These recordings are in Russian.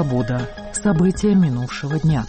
«Свобода». События минувшего дня.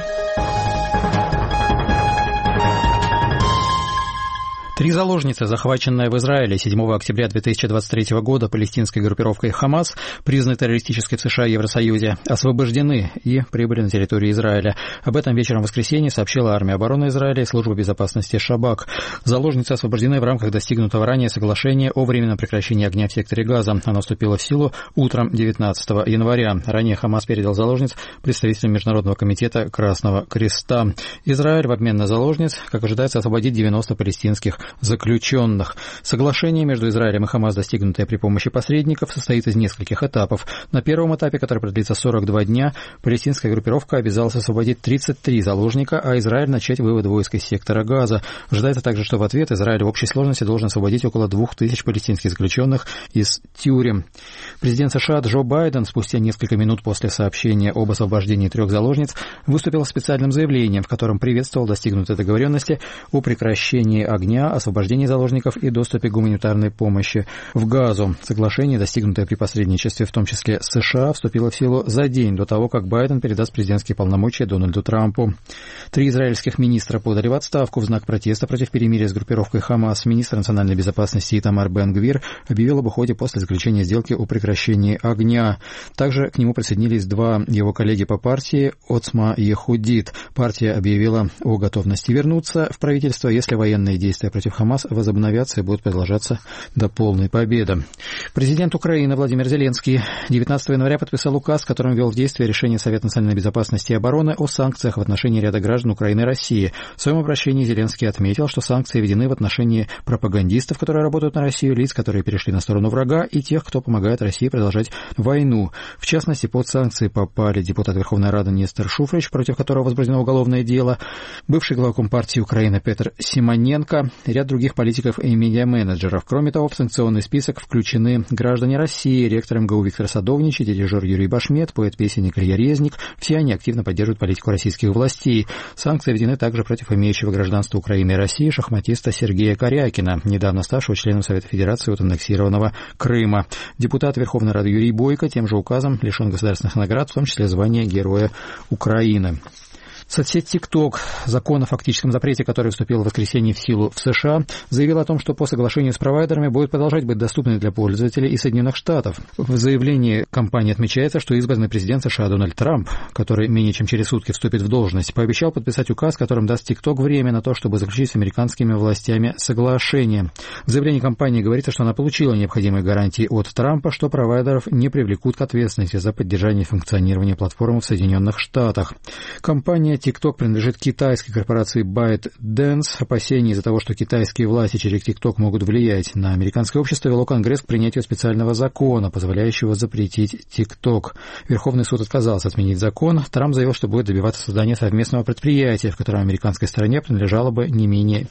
3 заложницы, захваченные в Израиле 7 октября 2023 года палестинской группировкой «Хамас», признаны террористической в США и Евросоюзе, освобождены и прибыли на территорию Израиля. Об этом вечером в воскресенье сообщила Армия обороны Израиля и Служба безопасности Шабак. Заложницы освобождены в рамках достигнутого ранее соглашения о временном прекращении огня в секторе Газа. Оно вступило в силу утром 19 января. Ранее Хамас передал заложниц представителям Международного комитета Красного Креста. Израиль в обмен на заложниц, как ожидается, освободит 90 палестинских заключенных. Соглашение между Израилем и Хамас, достигнутое при помощи посредников, состоит из нескольких этапов. На первом этапе, который продлится 42 дня, палестинская группировка обязалась освободить 33 заложника, а Израиль начать вывод войск из сектора Газа. Ожидается также, что в ответ Израиль в общей сложности должен освободить около 2000 палестинских заключенных из тюрем. Президент США Джо Байден спустя несколько минут после сообщения об освобождении 3 заложниц выступил с специальным заявлением, в котором приветствовал достигнутые договоренности о прекращении огня, освобождении заложников и доступе к гуманитарной помощи в Газу. Соглашение, достигнутое при посредничестве, в том числе США, вступило в силу за день до того, как Байден передаст президентские полномочия Дональду Трампу. 3 израильских министра подали в отставку в знак протеста против перемирия с группировкой Хамас. Министр национальной безопасности Итамар Бен-Гвир объявил об уходе после заключения сделки о прекращении огня. Также к нему присоединились 2 его коллеги по партии Оцма Ехудит. Партия объявила о готовности вернуться в правительство, если военные действия против Хамас возобновятся и будут продолжаться до полной победы. Президент Украины Владимир Зеленский 19 января подписал указ, которым ввел в действие решение Совета национальной безопасности и обороны о санкциях в отношении ряда граждан Украины и России. В своем обращении Зеленский отметил, что санкции введены в отношении пропагандистов, которые работают на Россию, лиц, которые перешли на сторону врага, и тех, кто помогает России продолжать войну. В частности, под санкции попали депутат Верховной Рады Нестор Шуфрич, против которого возбуждено уголовное дело, бывший глава Компартии Украины Петр Симоненко, ряд других политиков и медиа-менеджеров. Кроме того, в санкционный список включены граждане России, ректор МГУ Виктор Садовничий, дирижер Юрий Башмет, поэт-песенник Илья Резник. Все они активно поддерживают политику российских властей. Санкции введены также против имеющего гражданство Украины и России шахматиста Сергея Корякина, недавно ставшего членом Совета Федерации от аннексированного Крыма. Депутат Верховной Рады Юрий Бойко тем же указом лишен государственных наград, в том числе звания Героя Украины. Соцсеть TikTok, закон о фактическом запрете, который вступил в воскресенье в силу в США, заявил о том, что по соглашению с провайдерами будет продолжать быть доступной для пользователей из Соединенных Штатов. В заявлении компании отмечается, что избранный президент США Дональд Трамп, который менее чем через сутки вступит в должность, пообещал подписать указ, которым даст TikTok время на то, чтобы заключить с американскими властями соглашение. В заявлении компании говорится, что она получила необходимые гарантии от Трампа, что провайдеров не привлекут к ответственности за поддержание функционирования платформы в Соединенных Штатах. Компания TikTok принадлежит китайской корпорации ByteDance. Опасения из-за того, что китайские власти через TikTok могут влиять на американское общество, вело Конгресс к принятию специального закона, позволяющего запретить TikTok. Верховный суд отказался отменить закон. Трамп заявил, что будет добиваться создания совместного предприятия, в котором американской стороне принадлежало бы не менее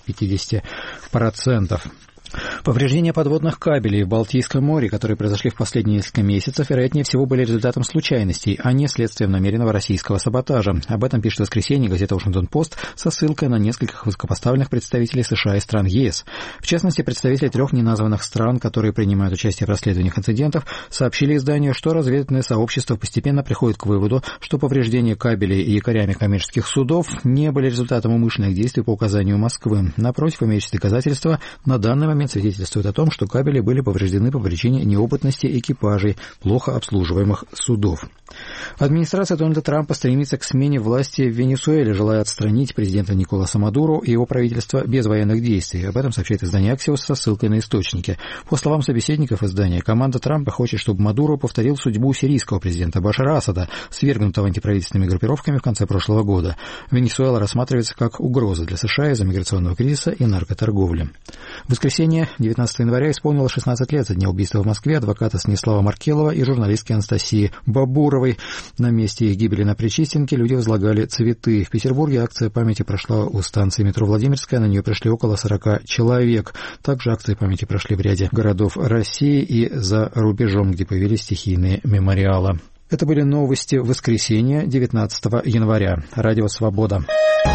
50%. Повреждения подводных кабелей в Балтийском море, которые произошли в последние несколько месяцев, вероятнее всего были результатом случайностей, а не следствием намеренного российского саботажа. Об этом пишет в воскресенье газета «Вашингтон-Пост» со ссылкой на нескольких высокопоставленных представителей США и стран ЕС. В частности, представители 3 неназванных стран, которые принимают участие в расследованиях инцидентов, сообщили изданию, что разведывательное сообщество постепенно приходит к выводу, что повреждения кабелей и якорями коммерческих судов не были результатом умышленных действий по указанию Москвы. Напротив, имеющиеся доказательства на данный момент свидетельствует о том, что кабели были повреждены по причине неопытности экипажей плохо обслуживаемых судов. Администрация Дональда Трампа стремится к смене власти в Венесуэле, желая отстранить президента Николаса Мадуро и его правительство без военных действий. Об этом сообщает издание Axios со ссылкой на источники. По словам собеседников издания, команда Трампа хочет, чтобы Мадуро повторил судьбу сирийского президента Башара Асада, свергнутого антиправительственными группировками в конце прошлого года. Венесуэла рассматривается как угроза для США из-за миграционного кризиса и наркоторговли. В воскресенье, 19 января, исполнилось 16 лет со дня убийства в Москве адвоката Станислава Маркелова и журналистки Анастасии Бабуровой. На месте их гибели на Причистенке люди возлагали цветы. В Петербурге акция памяти прошла у станции метро Владимирская, на нее пришли около 40 человек. Также акции памяти прошли в ряде городов России и за рубежом, где появились стихийные мемориалы. Это были новости воскресенья, 19 января. Радио «Свобода».